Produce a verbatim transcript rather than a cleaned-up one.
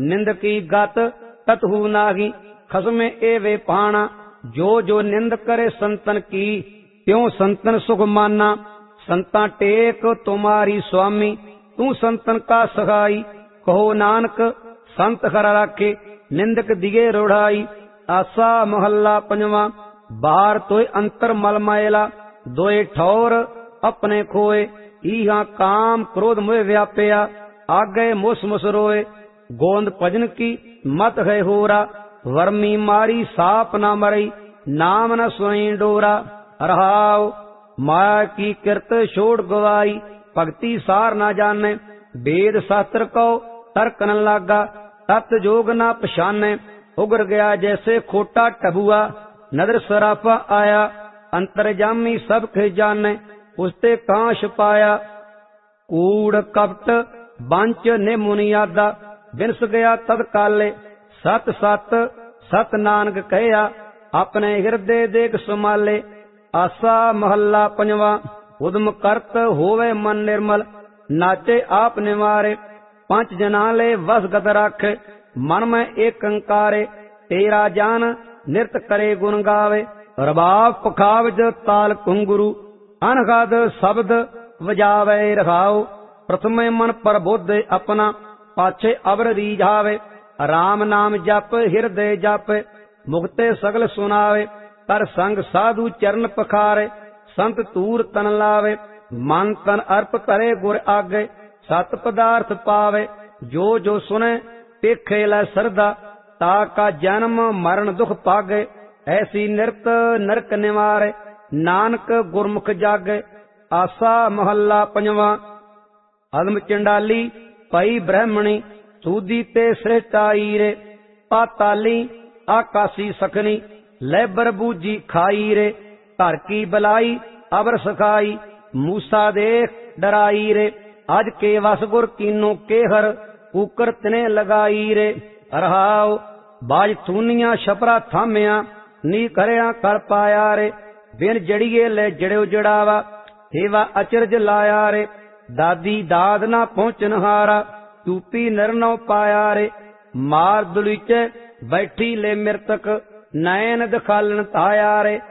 निंद की गत ततहु नागी। खसमे एवे पाना जो जो निंद करे संतन की, त्यों संतन सुख माना। संता टेक तुम्हारी स्वामी, तू संतन का सहाई। कहो नानक संत हर राखे, निंदक दिए रोढ़ाई। आसा महला पंजवा। बाहर तोय अंतर मल मैला, दोए ठौर अपने खोए। इहा काम क्रोध मोह व्यापया, आगे मुस मुस रोए। गोंद भजन की मत है होरा, वर्मी मारी साप न मरई। नाम न सोई डोरा। रहाओ माया की किरत छोड़ गवाई, भक्ति सार न जाने। वेद शास्त्र को तर्क न लागा, तत् जोग न पछाने। उगर गया जैसे खोटा टबुआ, नदर सरापा आया। अंतर्जामी सब खे जाने, उसते कहाँ छुपाया। कूड़ कपट बांच ने मुनियादा, बिनस गया तत्काले। सत सत सत नानक कहया, अपने हृदय देख सुमाले। आसा महला पंजवा। उदम करत होवे मन निर्मल, नाचे आप निवारे। पंच जनाले वस गत राखे, मन में एक अंकारे। तेरा जान नृत करे गुण गावे, रबाब पखावज ताल कुंगुरु। अनहद शब्द वजावे रखाओ, प्रथमे मन पर बुद्ध अपना। पाछे अवर रीझावे, राम नाम जप हृदय जप। मुक्ते सगल सुनावे, कर संग साधु चरण पखारे। संत तूर तन लावे, मन तन अर्प करे गुर आगे। सत पदार्थ पावे, जो जो सुने पेखे लै सरदा। ताका जन्म मरण दुख पागे, ऐसी निरत नरक निवारे। नानक गुरमुख जागे। आसा महला पंजवा। अदम चंडाली पई ब्रह्मणी, सूदी ते श्रेष्ठाई रे। पाताली आकाशी सखनी, लैबर बूजी खाई रे। घर की बलाई अबर सखाई, मूसा देख डराई रे। आज के वसगुर कीनो के हर, कुकर तने लगाई रे। रहाओ बाज थूनिया छपरा थामिया, नी करया कर पाया रे। बिन जड़िए ले जड़ो जड़ावा, हेवा अचरज लाया रे। दादी दाद ना पहुंचन हारा, चूपी नरनौ पाया रे। मार दुलीचे बैठी ले मृतक, नैन दिखालन ताया रे।